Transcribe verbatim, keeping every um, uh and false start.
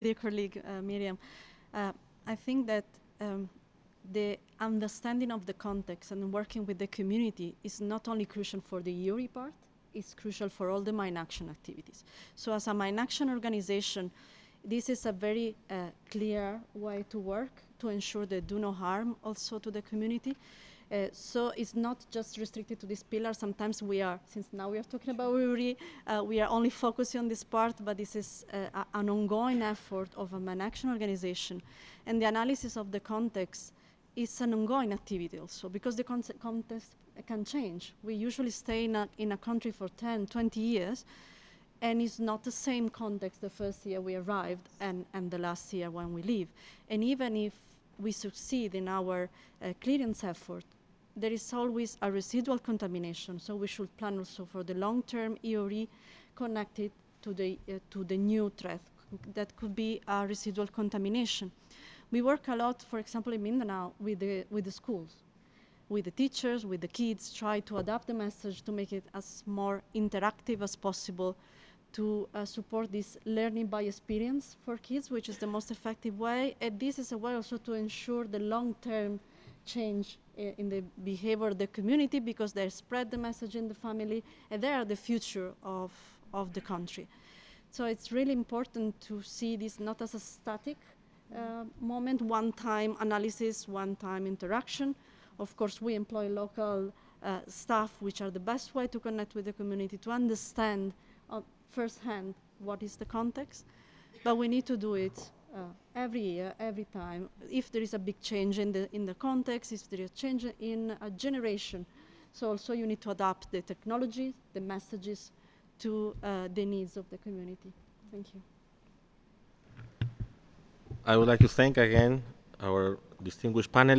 Dear colleague uh, Miriam, uh, I think that um, the understanding of the context and working with the community is not only crucial for the E O R I part, it's crucial for all the Mine Action activities. So as a Mine Action organization, this is a very uh, clear way to work to ensure they do no harm also to the community. Uh, so it's not just restricted to this pillar. Sometimes we are, since now we are talking about U R I, uh, we are only focusing on this part, but this is uh, a, an ongoing effort of a Mine Action organization. And the analysis of the context is an ongoing activity also, because the con context can change. We usually stay in a, in a country for ten, twenty years, and it's not the same context the first year we arrived and, and the last year when we leave. And even if we succeed in our uh, clearance effort, there is always a residual contamination, so we should plan also for the long-term E O R I connected to the, uh, to the new threat. That could be a residual contamination. We work a lot, for example, in Mindanao with the, with the schools, with the teachers, with the kids, try to adapt the message to make it as more interactive as possible to uh, support this learning by experience for kids, which is the most effective way. And this is a way also to ensure the long-term change in the behavior of the community, because they spread the message in the family and they are the future of, of the country. So it's really important to see this not as a static uh, moment, one-time analysis, one-time interaction. Of course, we employ local uh, staff, which are the best way to connect with the community, to understand uh, firsthand what is the context. But we need to do it uh, every year, every time. If there is a big change in the, in the context, if there is a change in a generation. So also you need to adapt the technology, the messages, to uh, the needs of the community. Thank you. I would like to thank again our distinguished panelists.